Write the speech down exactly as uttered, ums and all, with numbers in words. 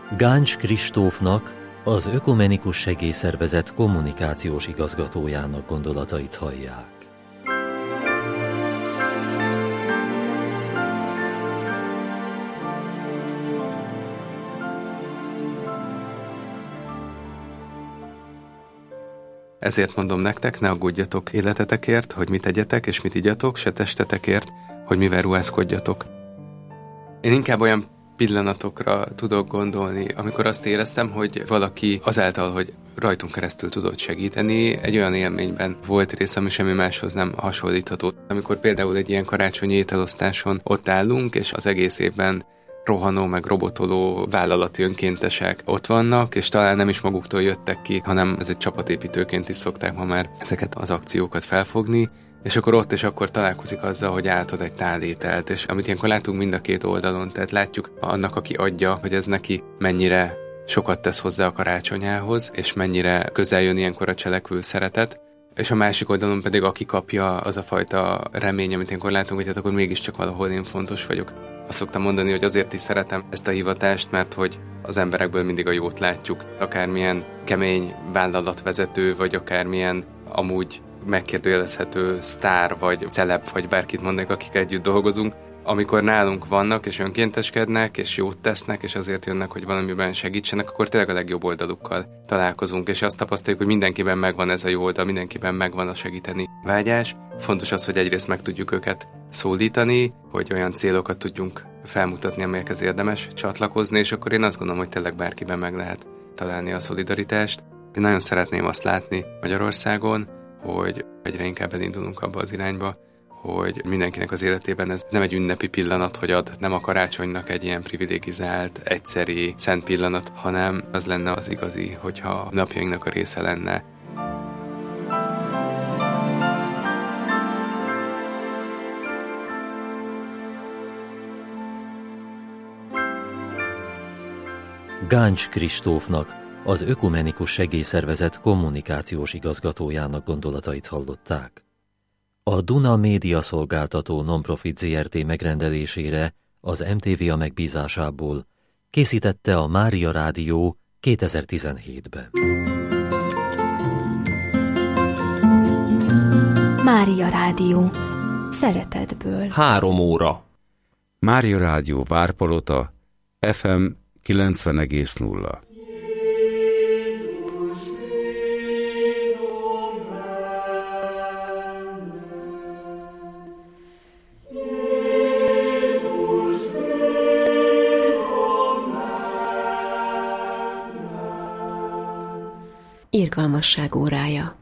Gáncs Kristófnak, az Ökumenikus Segélyszervezet kommunikációs igazgatójának gondolatait hallják. Ezért mondom nektek, ne aggódjatok életetekért, hogy mit tegyetek és mit igyatok, se testetekért, hogy mivel ruházkodjatok. Én inkább olyan pillanatokra tudok gondolni, amikor azt éreztem, hogy valaki azáltal, hogy rajtunk keresztül tudott segíteni, egy olyan élményben volt rész, ami semmi máshoz nem hasonlítható. Amikor például egy ilyen karácsonyi ételosztáson ott állunk, és az egész évben rohanó, meg robotoló vállalati önkéntesek ott vannak, és talán nem is maguktól jöttek ki, hanem ez egy csapatépítőként is szokták ma már ezeket az akciókat felfogni, és akkor ott és akkor találkozik azzal, hogy átad egy tál ételt, és amit ilyenkor látunk mind a két oldalon, tehát látjuk annak, aki adja, hogy ez neki mennyire sokat tesz hozzá a karácsonyához, és mennyire közel jön ilyenkor a cselekvő szeretet, és a másik oldalon pedig aki kapja, az a fajta remény, amit ilyenkor látunk, hogy hát akkor mégiscsak valahol én fontos vagyok. Azt szoktam mondani, hogy azért is szeretem ezt a hivatást, mert hogy az emberekből mindig a jót látjuk. Akármilyen kemény vállalatvezető, vagy akármilyen amúgy megkérdőjelezhető sztár, vagy celeb, vagy bárkit mondanék, akik együtt dolgozunk. Amikor nálunk vannak, és önkénteskednek, és jót tesznek, és azért jönnek, hogy valamiben segítsenek, akkor tényleg a legjobb oldalukkal találkozunk, és azt tapasztaljuk, hogy mindenkiben megvan ez a jó oldal, mindenkiben megvan a segíteni vágyás. Fontos az, hogy egyrészt meg tudjuk őket szólítani, hogy olyan célokat tudjunk felmutatni, amelyekhez érdemes csatlakozni, és akkor én azt gondolom, hogy tényleg bárkiben meg lehet találni a szolidaritást. Én nagyon szeretném azt látni Magyarországon, hogy egyre inkább elindulunk abba az irányba, hogy mindenkinek az életében ez nem egy ünnepi pillanat, hogy ad nem a karácsonynak egy ilyen privilegizált, egyszeri, szent pillanat, hanem az lenne az igazi, hogyha a napjainknak a része lenne. Gáncs Kristófnak, az Ökumenikus Segélyszervezet kommunikációs igazgatójának gondolatait hallották. A Duna Média Szolgáltató Nonprofit zé er té megrendelésére az em té vé á megbízásából készítette a Mária Rádió kétezer-tizenhétben. Mária Rádió. Szeretetből. Három óra. Mária Rádió Várpalota, ef em kilencven egész nulla. Irgalmasság órája.